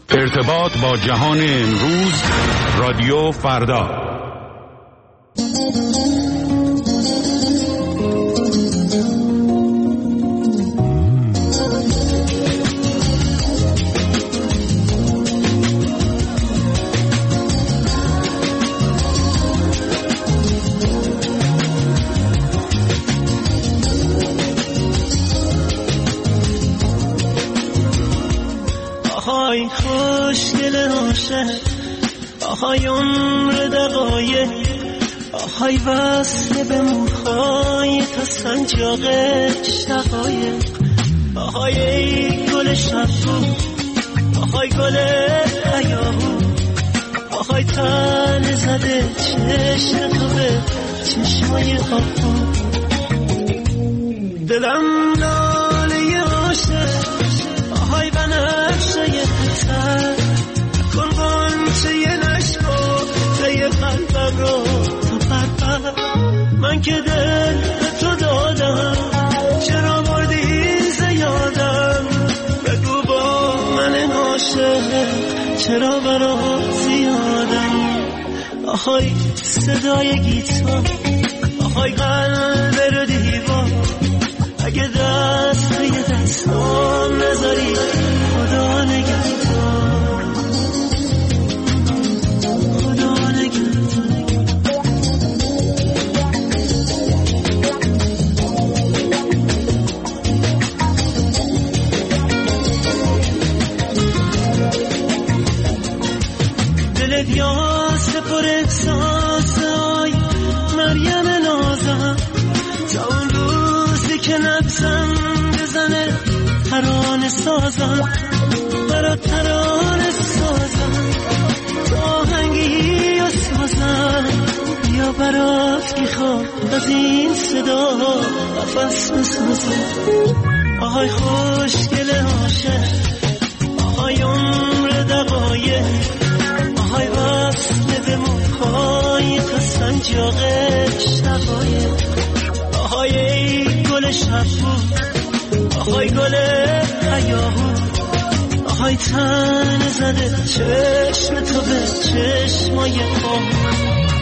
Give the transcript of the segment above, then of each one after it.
ارتباط با جهان امروز، رادیو فردا. آهای خوشگل عاشق، آهای عمر دقایق، آهای وصل به موهای تا سنجاق شقایق، آهای ای گل شبو، آهای گل هیاهو، آهای تن زده چشم تو به چشمای آهو. دلم لاله عاشق، آهای بنفشه تر کن غنچه نشکفته قلبم رو تا پرپر. من که دل به تو دادم، چرا بردی زیادم؟ بگو با من عاشق چرا برات زیادم؟ آهای صدای گیتار، آهای قلب رو دیوار، اگه دست توی دستام نذاری خدا نگهدار، خدا نگهدار. دلت یاس پر احساس، آی مریم نازم، تا اون روزی که نفسم بزنه ترانه سازم، برات ترانه سازم، تو آهنگی و سازم، یا برات که خواب از این صدا نفس بسازم. آهای خوشگل عاشق، آهای عمر دقایق، آهای وصل به موهای تا سنجاق شقایق، آهای ای گل شبو، آهای گل هیاهو، آهای تن زده چشم تو به چشمای آهو.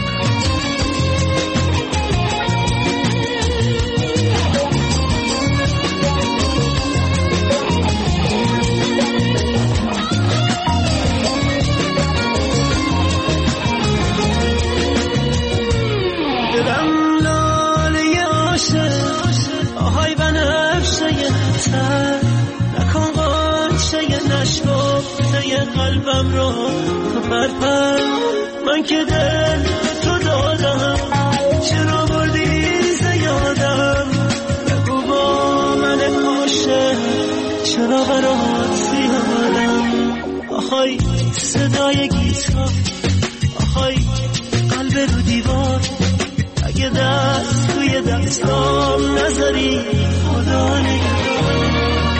آهای بنفشه تر نکن غنچه نشکفته قلبم رو تو پرپر. من که دل تو دادم، چرا بردی زیادم؟ بگو با من عاشق چرا برات زیادم؟ آهای صدای گیتار، آهای قلب رو دیوار، اگه دست توی دستام نذاری خدا نگهدار.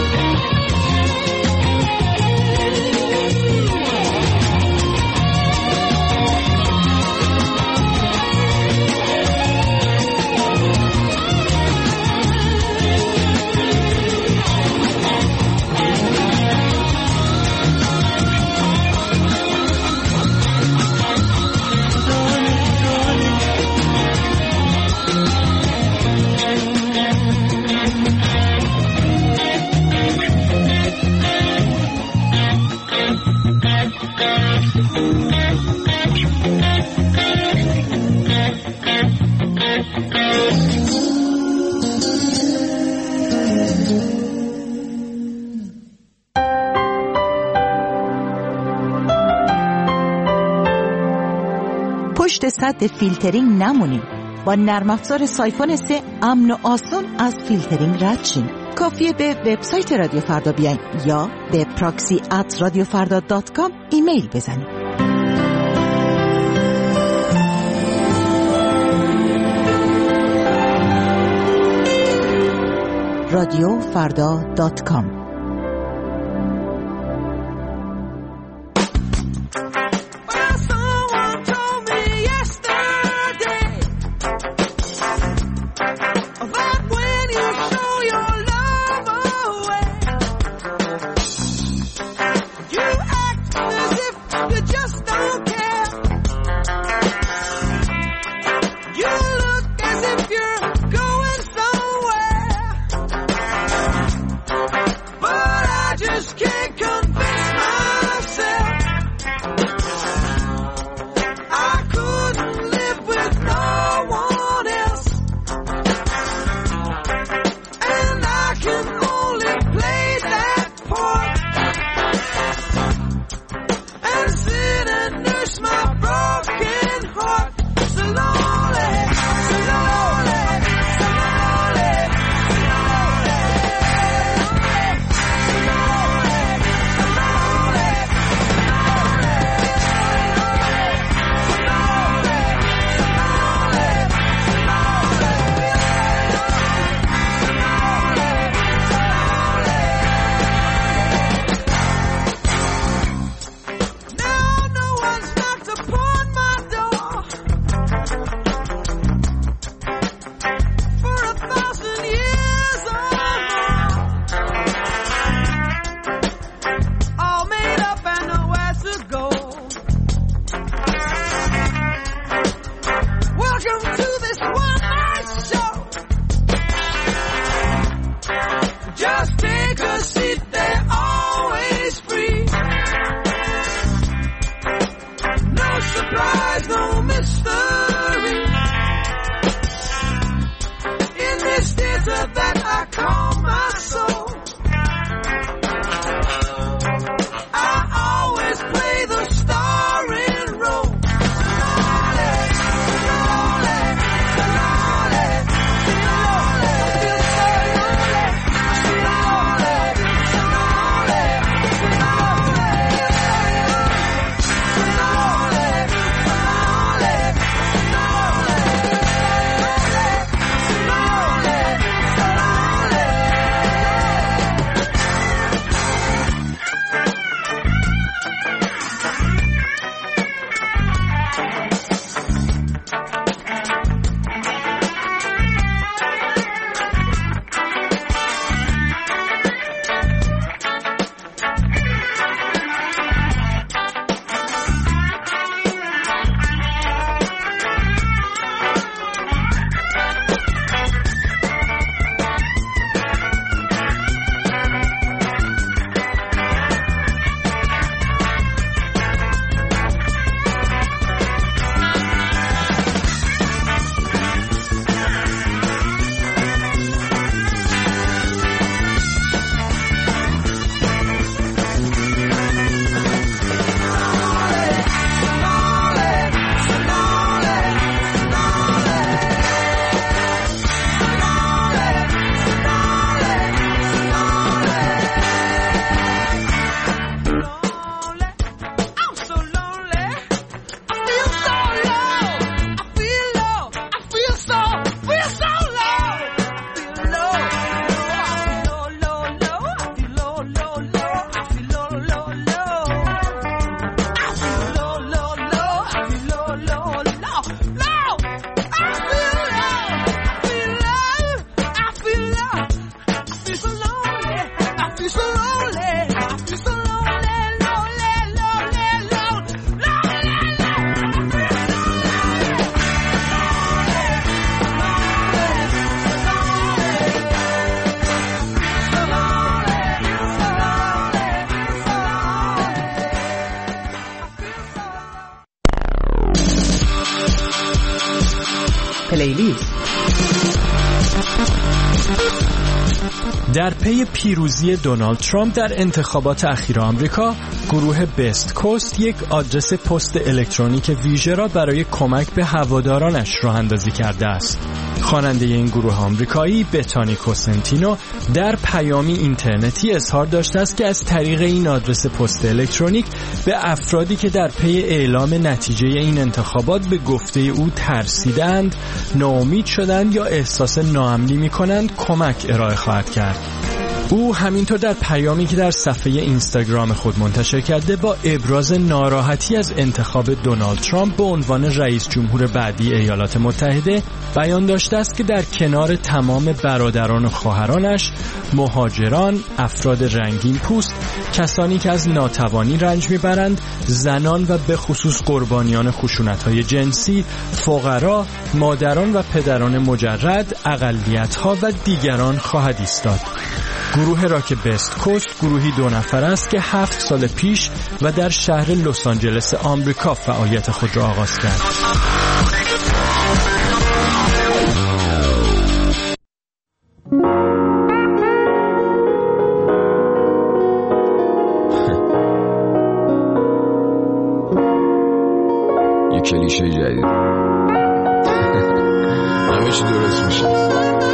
پشت سد فیلترینگ نمونیم. با نرم افزار سایفون 3 امن و آسان از فیلترینگ رد شین. کافیه به وبسایت رادیو فردا بیاین یا به proxy@radiofarda.com ایمیل بزنید. radiofarda.com. پلیلیست. در پی پیروزی دونالد ترامپ در انتخابات اخیر آمریکا، گروه بست کوست یک آدرس پست الکترونیک ویژه را برای کمک به هوادارانش راه اندازی کرده است. خواننده این گروه آمریکایی بتانی کوسنتینو در پیامی اینترنتی اظهار داشته است که از طریق این آدرس پست الکترونیک به افرادی که در پی اعلام نتیجه این انتخابات به گفته او ترسیدند، ناامید شدند یا احساس ناامنی می‌کنند کمک ارائه خواهد کرد. او همینطور در پیامی که در صفحه اینستاگرام خود منتشر کرده با ابراز ناراحتی از انتخاب دونالد ترامپ به عنوان رئیس جمهور بعدی ایالات متحده بیان داشته است که در کنار تمام برادران و خواهرانش، مهاجران، افراد رنگین پوست، کسانی که از ناتوانی رنج میبرند، زنان و به خصوص قربانیان خشونت‌های جنسی، فقرا، مادران و پدران مجرد، اقلیت‌ها و دیگران خواهد ایستاد. گروه راک بست کوست گروهی 2 نفر است که 7 سال پیش و در شهر لس آنجلس آمریکا فعالیت خود را آغاز کرد. یه کلیشه جدید همه چی درست میشه.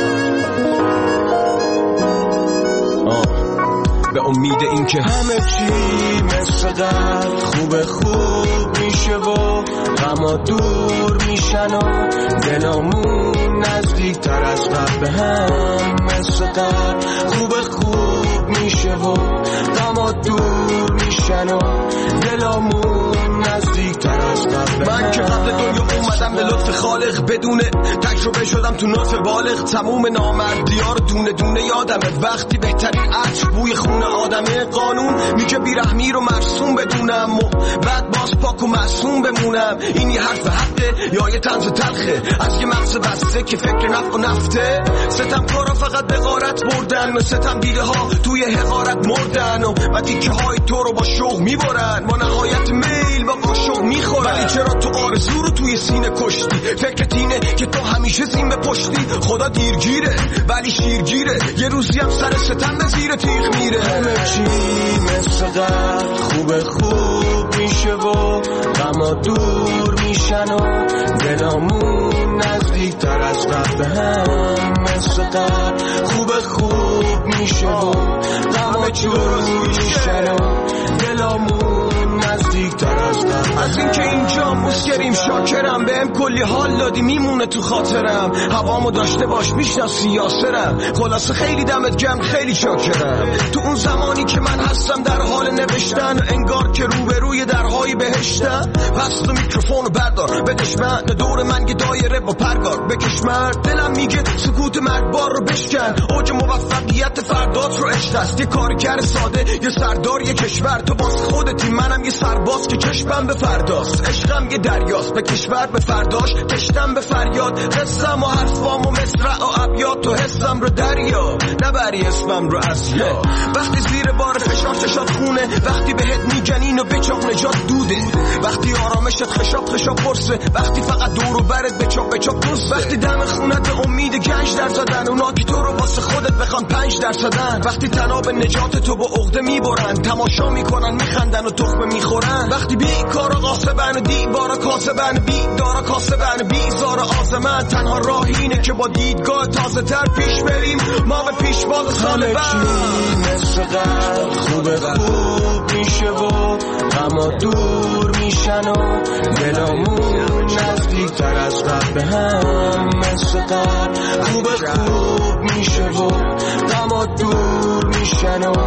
به امید این که همه چی مثل قبل خوب میشه و غما دور میشن و دلامون نزدیک تر از قبل به هم مثل قبل خوب میشه و غما دور میشن و دلامون نزدیک تر از قبل. من که قبل دنیا اومدم به لطف خالق، بدون تجربه شدم تو ناف بالغ. تموم نامردی‌ها رو دونه دونه یادمه، وقتی بهترین عطر بوی خون آدمه. قانون میگه بیرحمی رو مرسوم بدونم و بعد باز پاک و معصوم بمونم. این یه حرف حقه یا یه طنز تلخه از یه مغز بسته که فکر نفع و نفته؟ ستمکارا فقط به غارت بردن و ستم دیده ها توی حقارت مردن و تیکه های تو رو با شوق میبرن، با نهایت میل با قاشق میخورن. ولی چرا تو آرزو رو توی سینه کشتی؟ فکرت اینه که تو همیشه زین به پشتی. خدا دیرگیره ولی شیرگیره، یه روزی هم سر ستم به زیر تیغ میره. همه چی مثل قبل خوب میشه و غما دور میشن و دلامون نزدیک تر از قبل به هم مثل قبل خوب میشه و غما دور میشن و دلامون نزدیک تر از قبل. از این که اینجا مسکریم شاکرم، بهم کلی حال دادی میمونه تو خاطرم. هوامو داشته باش میشناسی یاسرم، خلاصه خیلی دمت گرم خیلی شاکرم. تو اون زمانی که من هستم در حال نوشتن، انگار که روبروی درهای بهشتم. پس تو میکروفونو بردار بدش من، دور من یه دایره با پرگار بکش مرد. دلم میگه سکوت مرگبار رو بشکن، اوج موفقیت فردات رو اشتست. یه کارگر ساده یه سردار یه کشور، تو باز خودتی منم یه سرباز که چشمم به فرداست. عشقم یه دریاست به کشور به فرداش، تشتم به فریاد. قصم و حرفام و مصرع و ابیات، تو حسم رو دریا نبری اسمم رو از یا. وقتی زیر بار فشار چشات خونه، وقتی بهت میگن اینو بچاق نجات دوده، وقتی آرامشت خشاب پرسه، وقتی فقط دور و برت بچاق دوسته، وقتی دم خونت امید گنج در زدن، اونا که تو رو واسه خودت بخوان 5%، وقتی تناب نجات تو با عقده میبرن، تماشا میکنن میخندن و تخمه میخورن، وقتی بیکارا قاسبن و دیوارا کاسبن، بیدارا کاسبن بیزار آزمن. تنها راه اینه که با دیدگاه تازه تر پیش بریم، ما به پیش باز سال بعد. مثل قبل خوب میشه و غما دور میشن و دلامون نزدیک تر از قبل به هم مثل قبل. خوب میشه و غما دور میشن و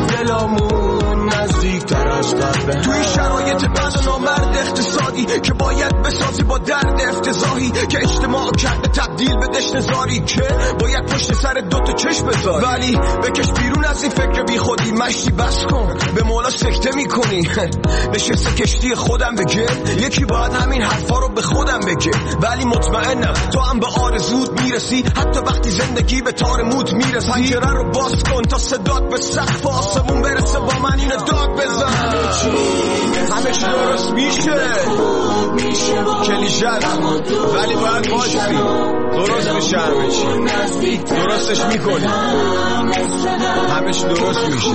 دلامون نزدیک تر از قبل. توی شرایط بد و نامرد اقتصادی که باید بسازی با درد افتضاحی، که اجتماع کرده تبدیل به دشنزاری، که باید پشت سر دوتا چشم بذاری، ولی بکش بیرون از این فکر بی خودی. مشتی بس کن به مولا سکته میکنی، نشسته کشتی خودم بگه، یکی باید همین حرفا رو به خودم بگه. ولی مطمئنم تو هم به آرزوت میرسی، حتی وقتی زندگی به تار موت میرسی. پنجره رو باز کن تا صدات به سقف آسمون برسه، با من اینو داد بزن. همه چی درست درست میشه کلیشه ولی باید باشی درست میشه همه چی درستش میکنی همه چی درست میشه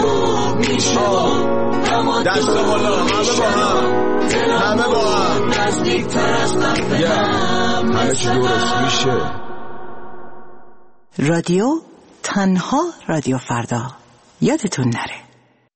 دست بالا همه با هم همه چی درست میشه. رادیو تنها رادیو فردا یادتون نره.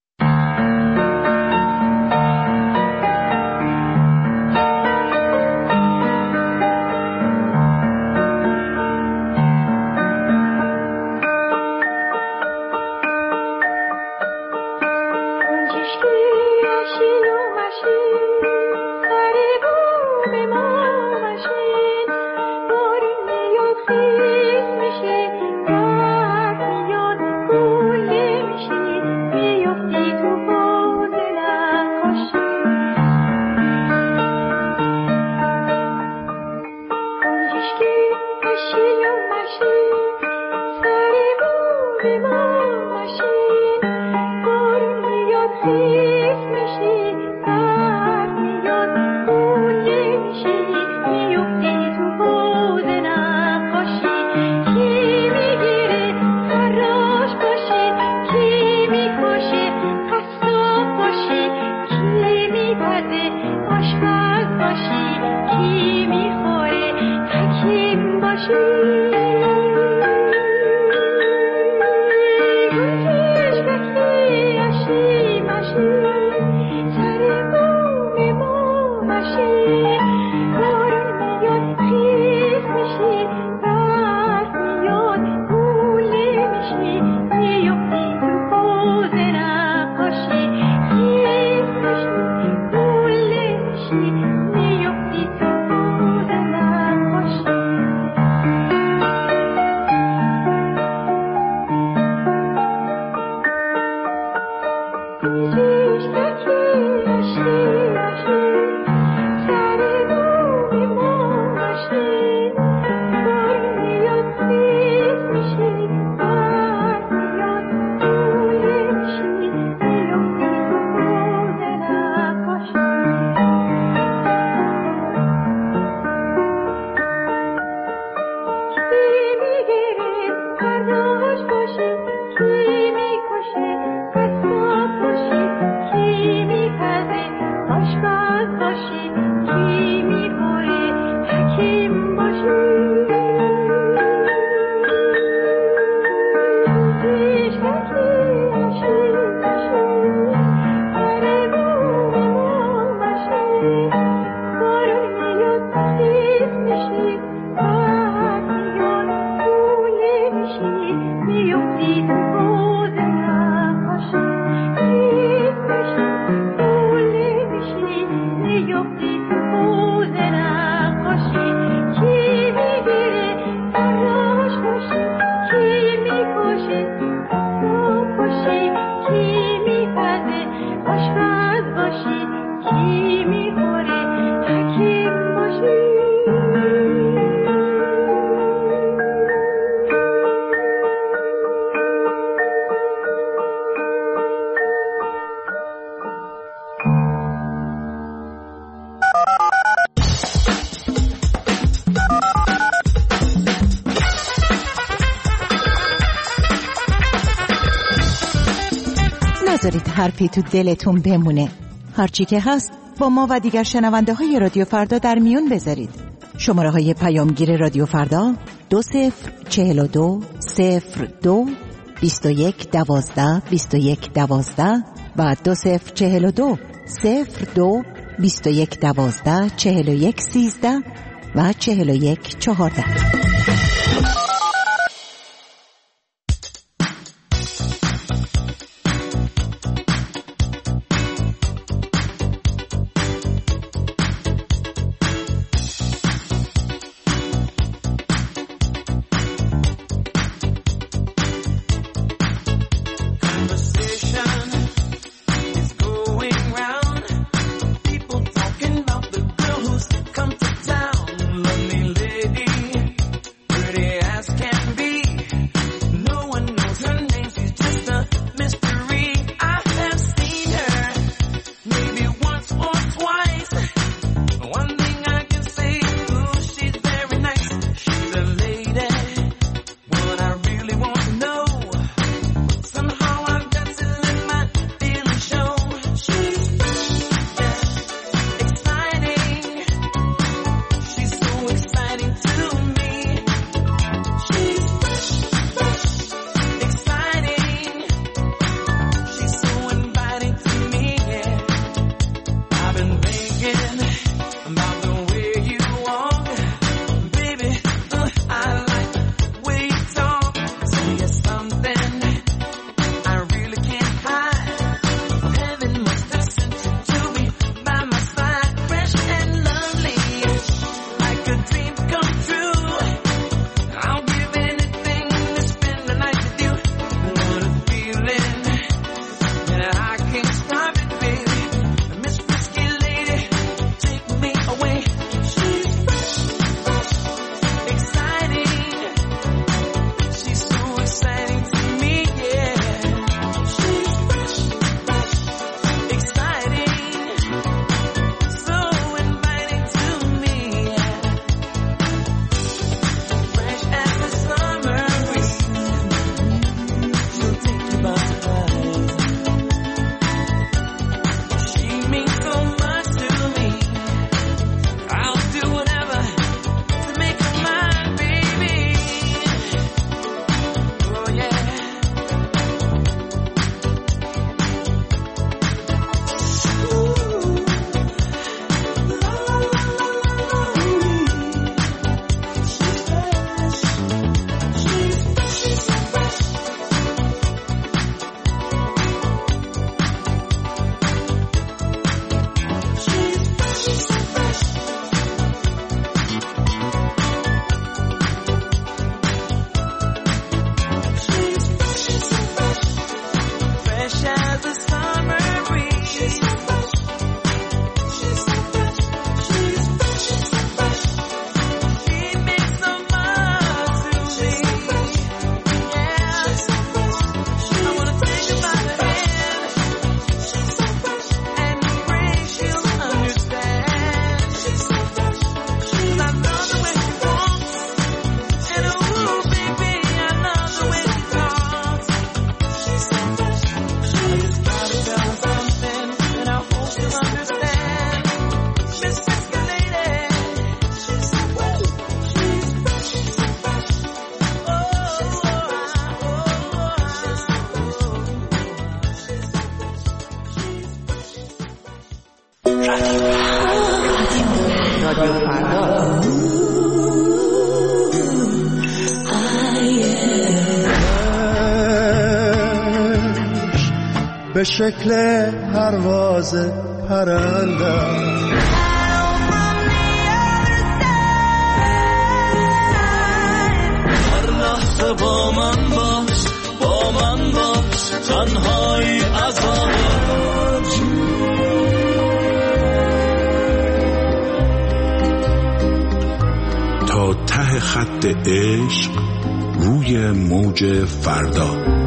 نذارید حرفی تو دلتون بمونه. هرچی که هست با ما و دیگر شنونده های رادیو فردا در میون بذارید. شماره های پیامگیر رادیو فردا 2042 02 21 12 21 12 و 2042 02 21 12 41 13 و 41 14. به شکل پرواز پرنده هر لحظه با من باش تنهایی عذابت تا ته خط عشق روی موج فردا.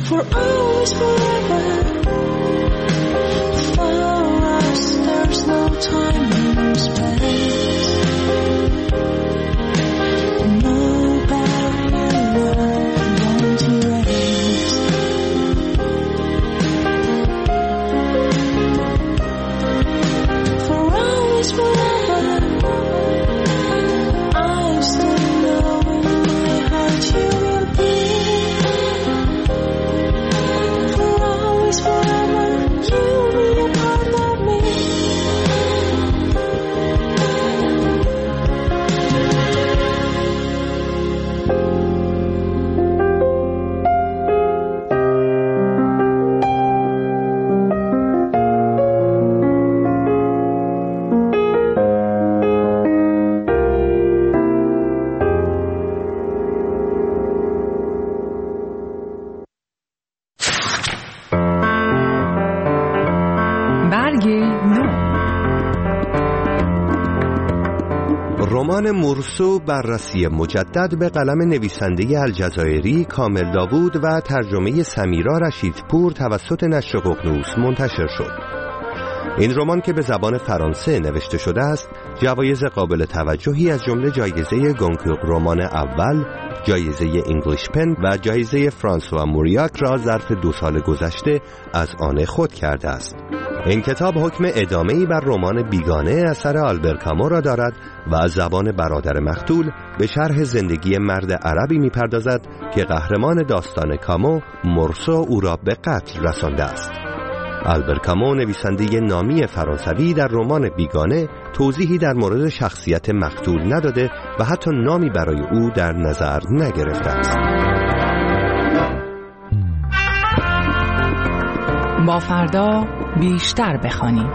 for hours, forever. For us, there's no time or space. No barrier won't erase. For hours, forever. I still know in my heart you will be. For hours, forever, you'll be a part of me. برگ نو. رمان مورسو بررسی مجدد به قلم نویسنده الجزایری کامل داوود و ترجمه سمیرا رشیدپور توسط نشر ققنوس منتشر شد. این رمان که به زبان فرانسه نوشته شده است، جوایز قابل توجهی از جمله جایزه گونکور رمان اول، جایزه انگلیش پن و جایزه فرانسوا موریاک را ظرف 2 سال گذشته از آن خود کرده است. این کتاب حکم ادامه‌ای بر رمان بیگانه اثر آلبر کامو را دارد و از زبان برادر مقتول به شرح زندگی مرد عربی می‌پردازد که قهرمان داستان کامو مورسو او را به قتل رسانده است. آلبر کامو نویسنده نامی فرانسوی در رمان بیگانه توضیحی در مورد شخصیت مقتول نداده و حتی نامی برای او در نظر نگرفته است. با فردا بیشتر بخوانیم.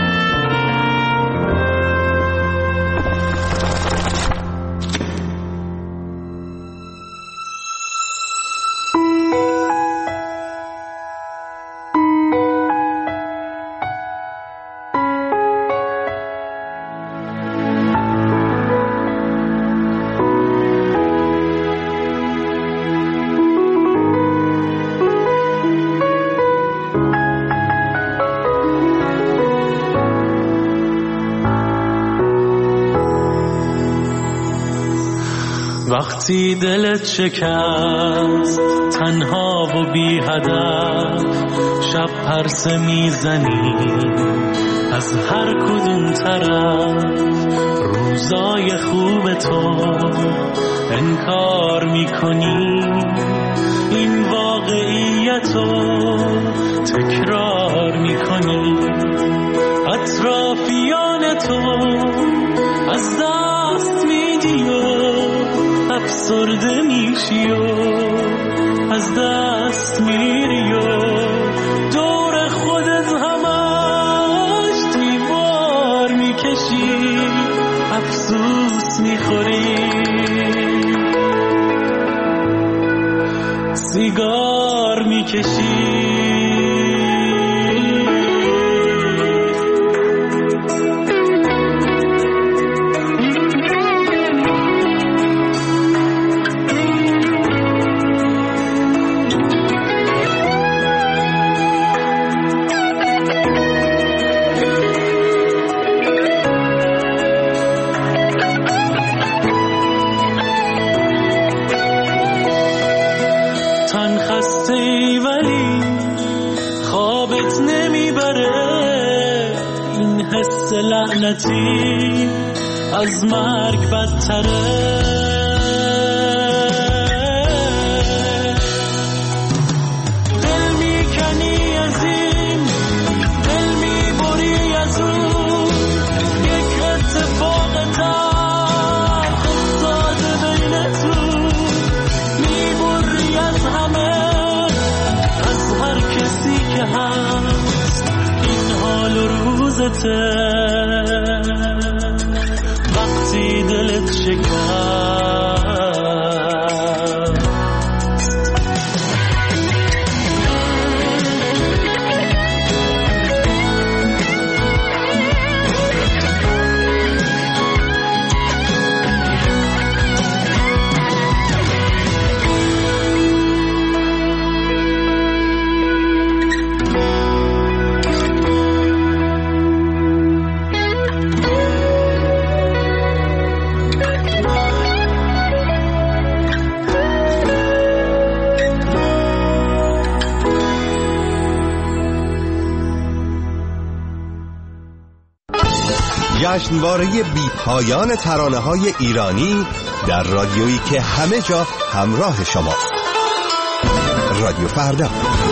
وقتی دلت شکست تنها و بی هدف، شب پرسه میزنی از هر کدوم طرف، روزای خوب تو انکار میکنی، این واقعیتو تکرار میکنی، اطرافیان تو از دست میدی و افسرده میشی و از دست میری و دور خودت همش دیوار میکشی، افسوس میخوری، سیگار میکشی. لعنتی از مرگ بدتره، دل میکنی از این، دل میبری از اون، یک اتفاق تلخ افتاده بینتون، میبری از همه، از هر کسی که هست، این حال و روزته. وقتی دلت شکست جشنواره بی‌پایان ترانه‌های ایرانی در رادیویی که همه جا همراه شماست. رادیو فردا.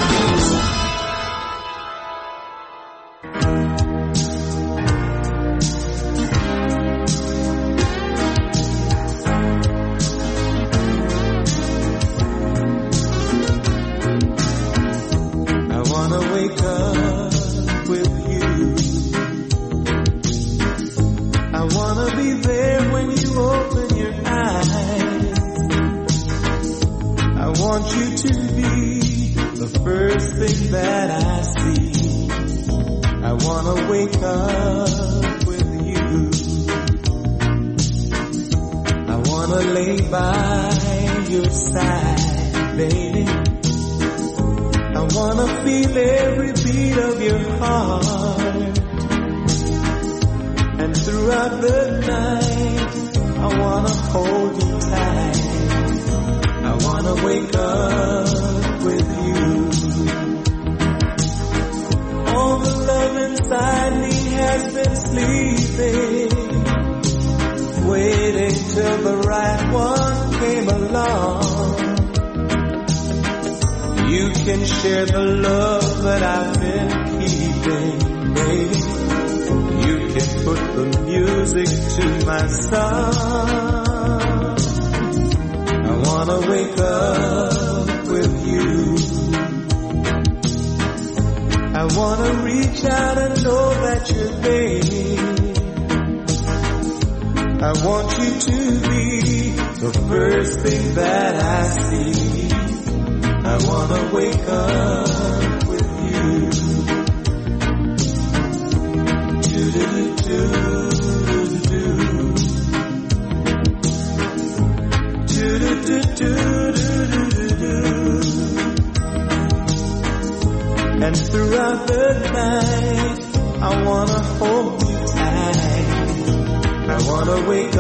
And throughout the night, I wanna hold you tight. I wanna wake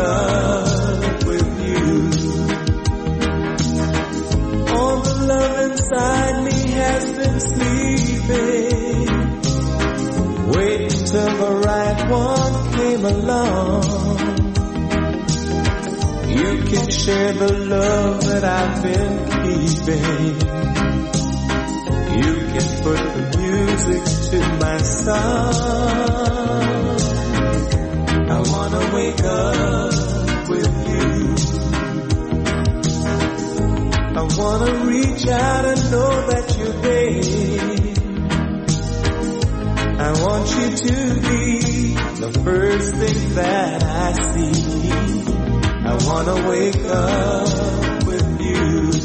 up with you. All the love inside me has been sleeping, waiting till the right one came along. You can share the love that I've been keeping. You can put the music to my song. I wanna wake up with you. I wanna reach out and know that you're there. I want you to be the first thing that I see. I wanna wake up with you.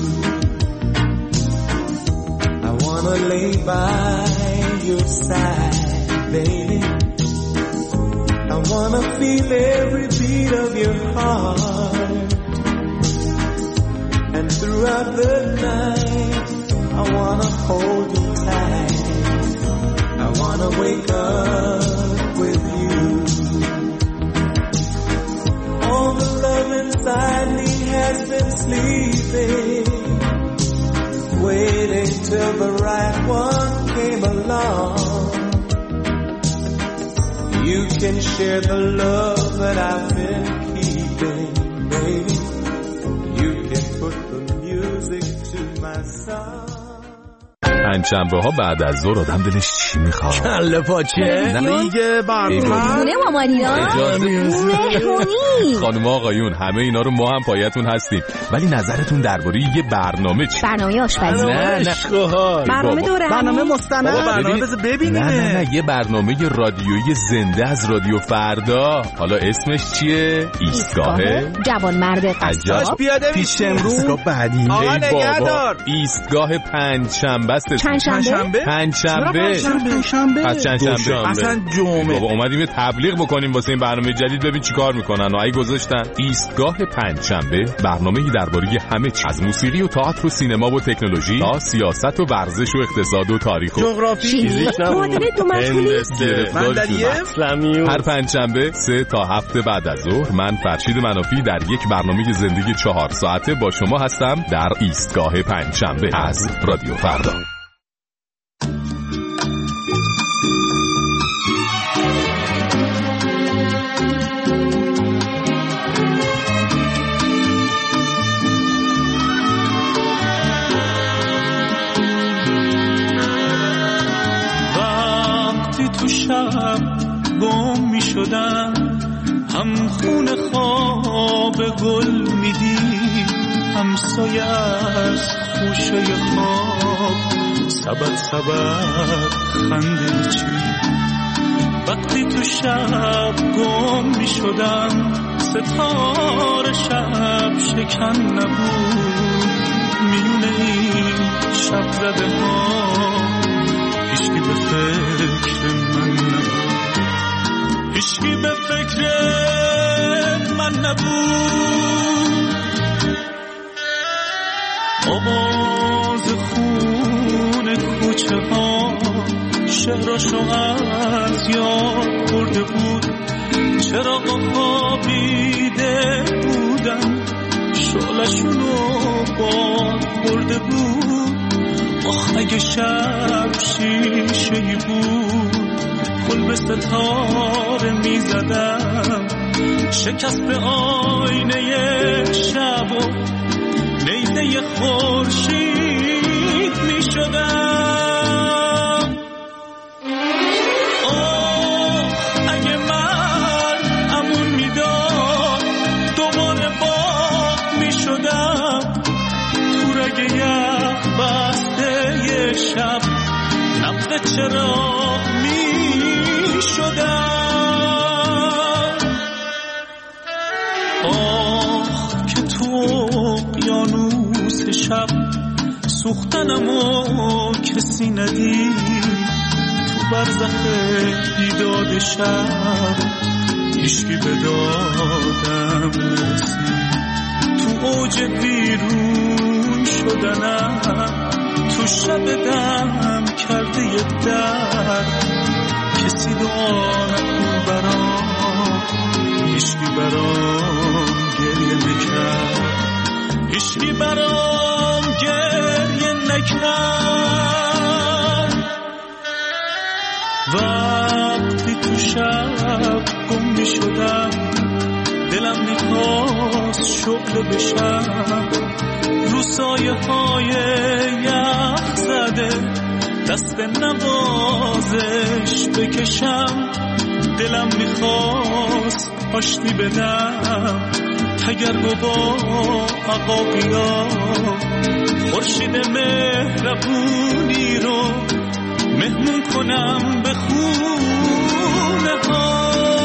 I wanna lay by your side, baby. I wanna feel every beat of your heart. And throughout the night, I wanna hold you tight. I wanna wake up with you. All the love inside me has been sleeping, waiting till the right one came along. You can share the love that I've been keeping, baby. You can put the music to my song. پنجشنبه ها بعد از ظهر آدم دلش چی میخواد؟ کله پاچه دیگه برنامه مامانینا مهمونی خانم آقایون همه اینا رو ما هم پایتون هستیم، ولی نظرتون درباره یه برنامه چی؟ برنامه آشپزی؟ نه برنامه دوره برنامه مستند برنامه بذار ببینیم. نه یه برنامه رادیویی زنده از رادیو فردا. حالا اسمش چیه؟ ایستگاه جوانمرد قصاب. پیاده میشه امروز بعدی. آقا نگهدار. ایستگاه پنجشنبه است. پنجشنبه اصلا جمعه. بابا اومدیم یه تبلیغ بکنیم واسه این برنامه جدید، ببین چیکار میکنن و ای گذاشتن ایستگاه پنجشنبه، برنامه‌ای درباره همه چیز، از موسیقی و تئاتر و سینما و تکنولوژی تا سیاست و ورزش و اقتصاد و تاریخ و جغرافی، معادله دو مشغولی، هر پنجشنبه 3 تا 7 بعد از ظهر من فرشید منافی در یک برنامه زندگی 4 ساعته با شما هستم در ایستگاه پنجشنبه از رادیو فردا. تو شب گم می شدم، هم خون خواب گل میدی، هم سایه از خوشه خواب، سبب خنده چی. وقتی تو شب گم می شدم، ستاره شب شکن نبود، میونه این شب زده ها هیچکی به فکر من نبود، هیچکی به فکر من نبود. آواز خون کوچه ها شهرشو از یاد برده بود، چراغا خوابیده بودن شعله‌شونو باد برده بود. آخ اگه شب شیشه‌ای بود، قلب ستاره میزدم، شکست به آینه شب و نیزه خورشید میشدم. آه اگه مرگمون میداد، دوباره باغ میشدم، تو رگ یخ بسته یه شب نبض چراغ میشدم. آه که تو اقیانوس شب سوختنمو کسی ندید، تو برزخ بیداد شب هیچکی به دادم نرسید. تو اوج بیرون شدنم، تو شب دم کرده یه درد، کسی دعا نکن برام، هیچکی برام گریه نکرد، هیچکی برام گریه نکرد. وقتی تو شب گم می شدم، دلم میخواست شعله بشم، رو سایه های یخ زده دست نوازش بکشم. دلم میخواست آشتی بدم تگرگ و با عقاقیا، خورشید مهربونی رو مهمون کنم به خونه ها.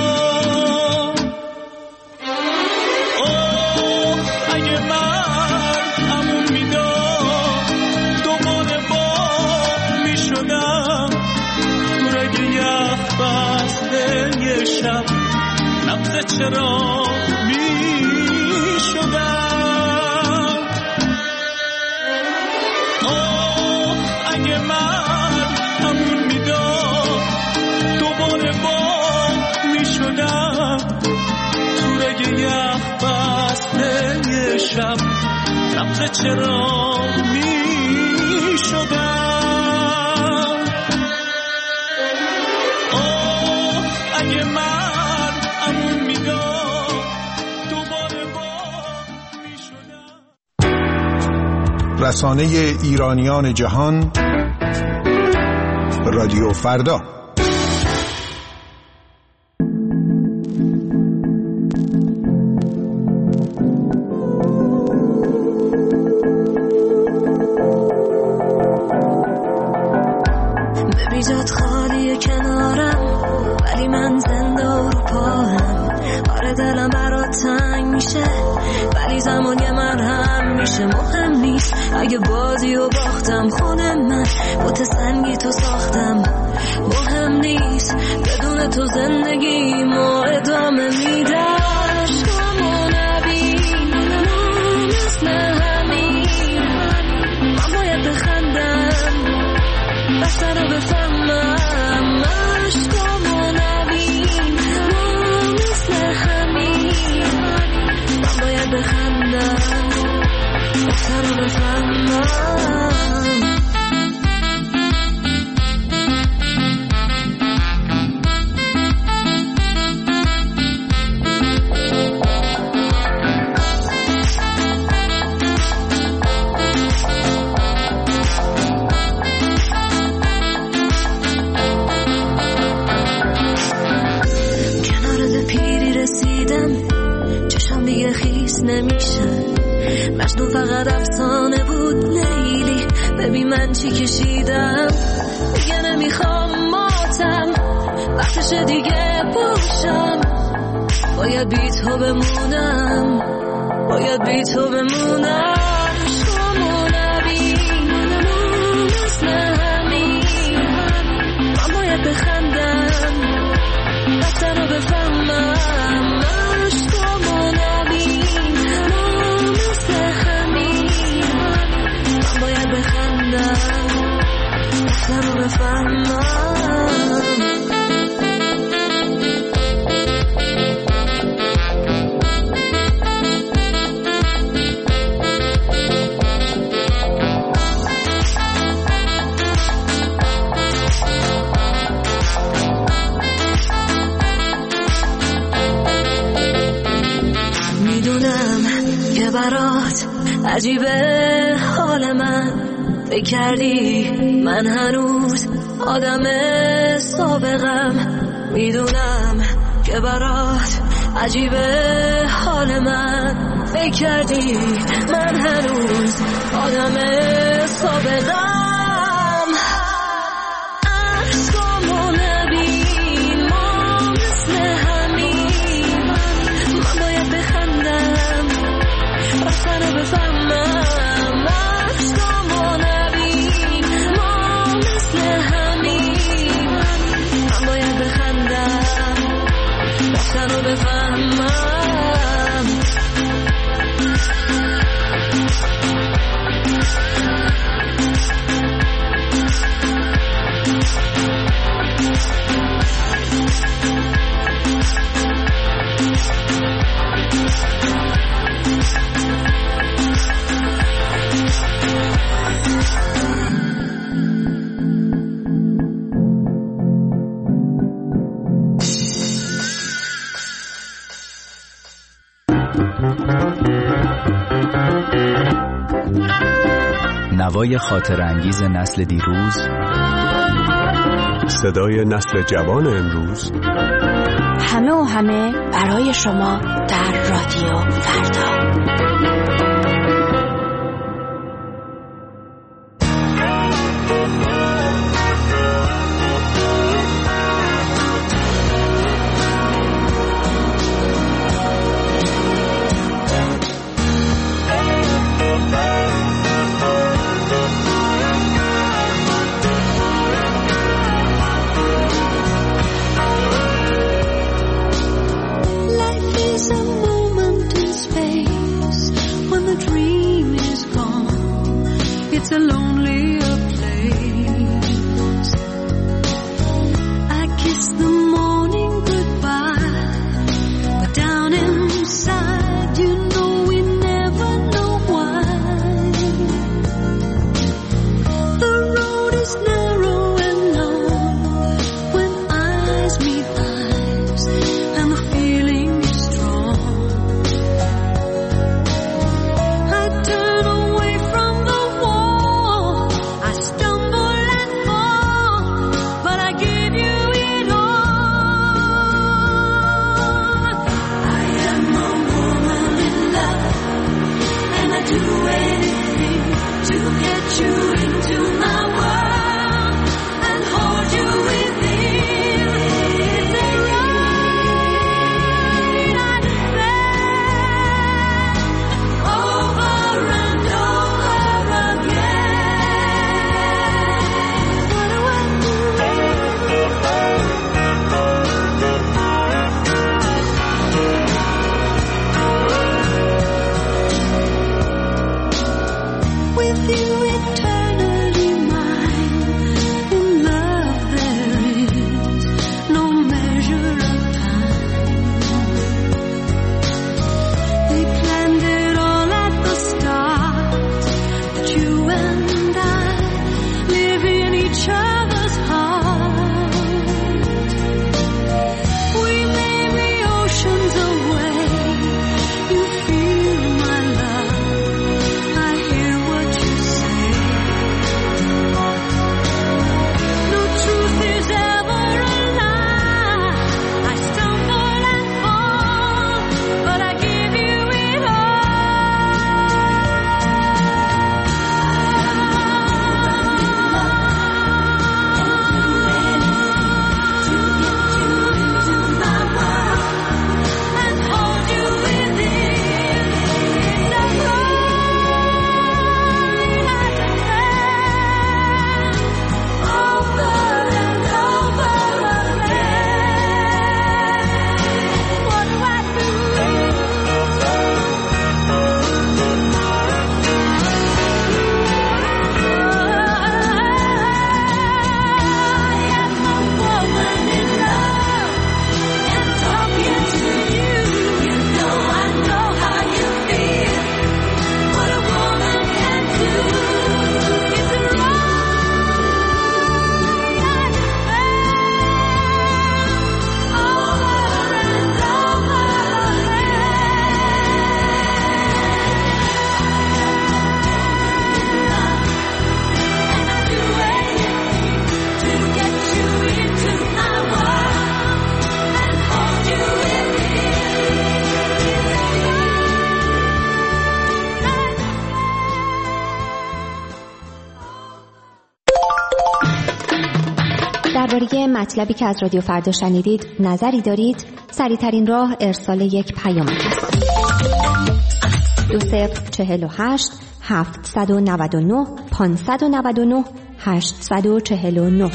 اوه اگه مرگمون میداد، دوباره باغ میشدم، تو رگ یخ بسته یه شب نبض چراغ میشدم. آه اگه مرگمون میداد، دوباره باغ میشدم، تو رگ یخ بسته یه شب نبض چراغ میشدم. آه اگه مرگمون میداد، دوباره باغ میشدم. رسانه ایرانیان جهان، رادیو فردا. ببیجات خالیه کنارم، ولی من زنده رو پاهم. آره دلم برات تنگ میشه، ولی زمان یه مرهم میشه. مهم نیست اگه بازی و باختم، خونه من بوت سنگی تو ساختم. مهم نیست بدون تو زندگی ما ادامه میدم. عشقمو نبین مثل همین، من باید بخندم بسته رو بفهمم. عشقمو نبین مثل همین، من باید بخندم بسته رو بفهمم. بودم دیگه نمیخوام ماتم وقتش دیگه پوشم باید بی تو بمونم باید بی تو بمونم شما نبین مثل همین من باید بخندم رفتن رو بفهمم شما نبین مثل همین من باید بخندم رفتن رو بفهمم برات عجیبه حال من فکر کردی من هنوز آدم سابقم میدونم که برات عجیبه حال من فکر کردی من هنوز آدم سابقم عشقامو نبین ما مثل همین من باید بخندم رفتن رو بفهمم عشقامو نبین ما مثل همین من باید بخندم رفتن رو بفهمم نوای خاطر انگیز نسل دیروز، صدای نسل جوان امروز، همه و همه برای شما در رادیو فردا. درباره مطلبی که از رادیو فردا شنیدید نظری دارید؟ سریع‌ترین راه ارسال یک پیام است. 2048 799 599 849.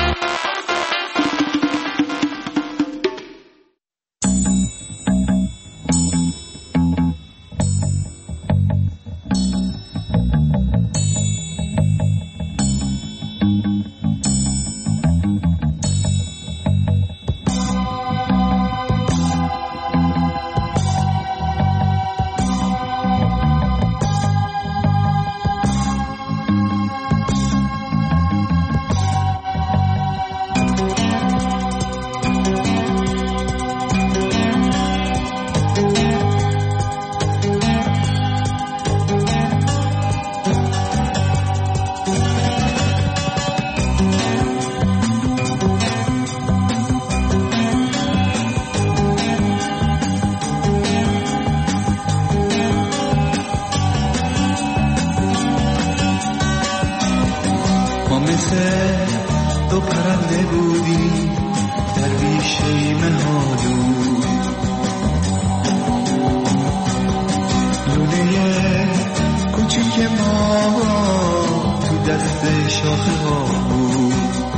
تو پرنده بودی در بیشه مهالو، لونه کوچیک ما تو دست شاخه ها بود.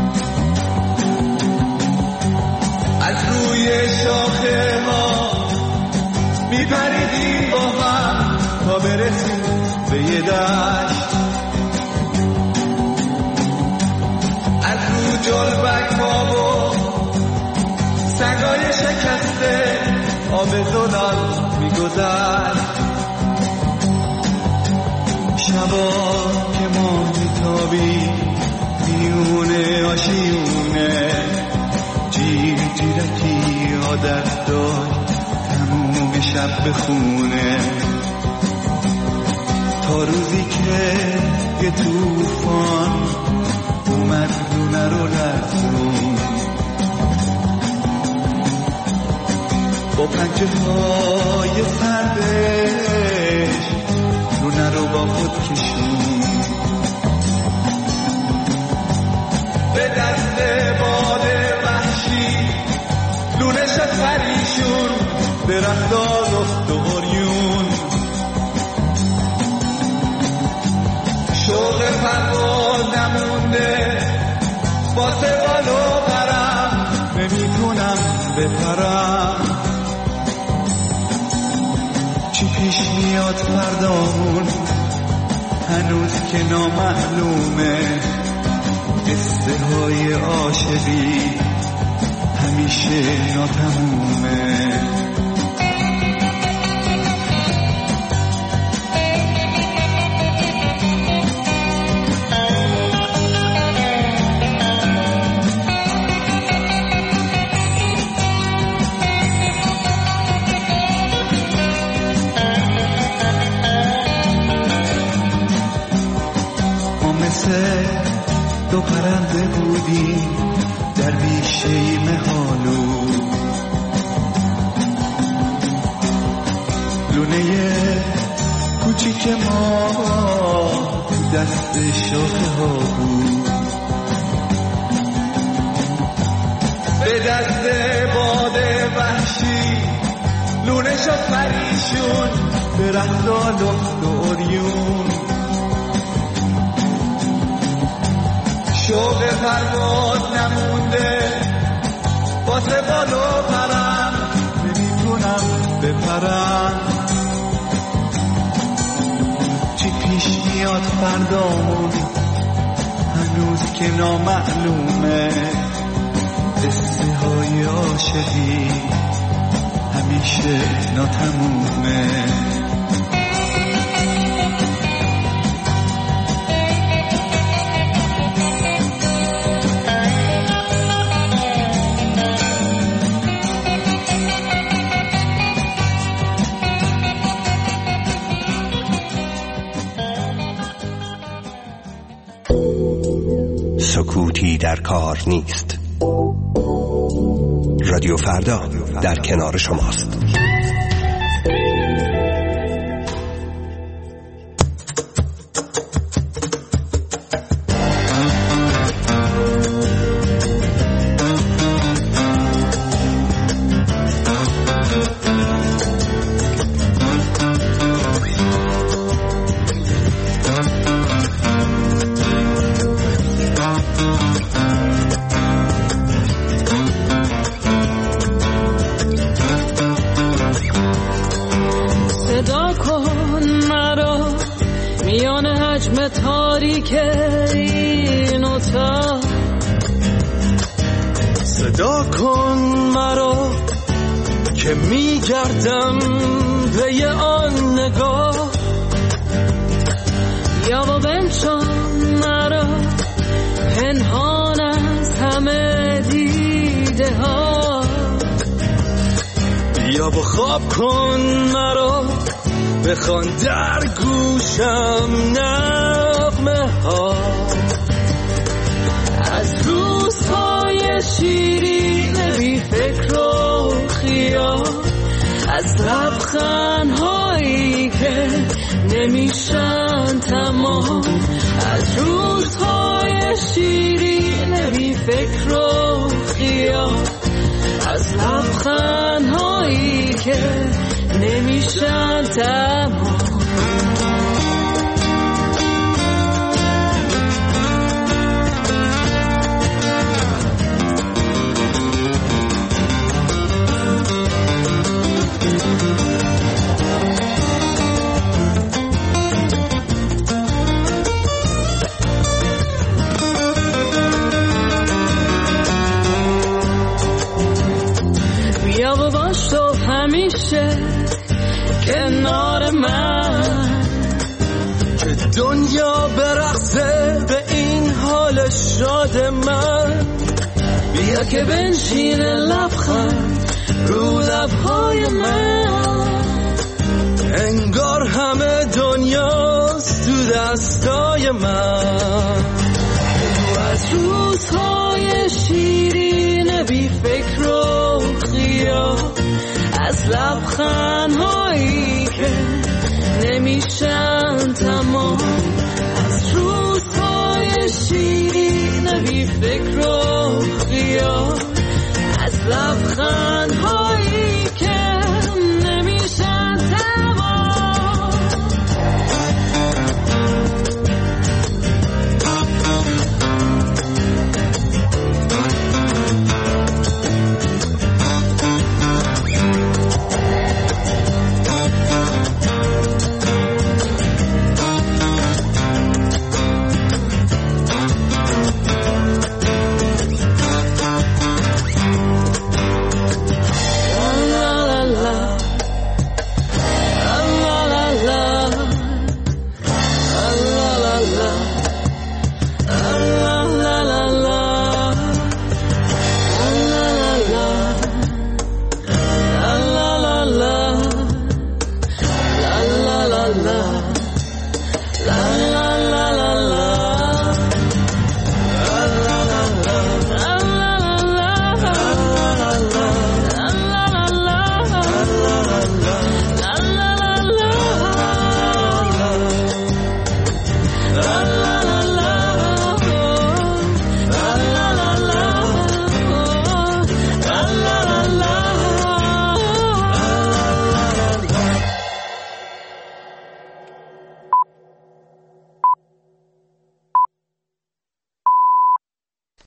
از روی شاخه ها میپریدیم با هم تا برسیم به یه دشت. جلبک ها و سگای شکسته آب زلال میگذشت. شبا که ما میتابیم میونه آشیونه، جیر جیرکی عادت داشت تموم شب بخونه، تا روزی که یه توفان اومد لونه رو لرزون، با پنجه های سردش لونه رو با خود کشون. به دست باد وحشی لونه شد پریشون، درختار رفت و عریون. شوق پرواز نمونده واسه بالو برم، نمیتونم بپرم. چی پیش میاد فردامون هنوز که نامعلومه، قصه های عاشقی همیشه ناتمومه. دو پرنده بودی در بیشه مهالو، لونه کوچیک ما دست شاخه ها بود. به دست باد وحشی لونه شد پریشون، درختا لخت و عریون. شوق پرواز نمونده واسه بالو پرم، نمیتونم بپرم. چی پیش میاد فردامون هنوز که نامعلومه، قصه های عاشقی همیشه ناتمومه. سکوتی در کار نیست. رادیو فردا در کنار شماست. صدا کن مرا که میگردم پی آن نگاه، یا با بنشان مرا پنهان از همه دیده ها، یا با خواب کن مرا بخوان در گوشم نغمه ها. از روزهای شیرین بی فکر و خیال، از لبخندهایی که نمیشن تمام، از روزهای شیرین بی فکر و خیال، از لبخندهایی که نمیشن تمام. بیا و باش تو همیشه کنار من، که دنیا برقصه به این حال شاد من. بیا که بنشینه لبخند رو لبهای من، انگار همه دنیاست تو دستای من. از روزهای شیرین بی فکر و خیال، از لبخندهایی که نمیشن تمام، از روزهای شیرین بی فکر و خیال، از لبخند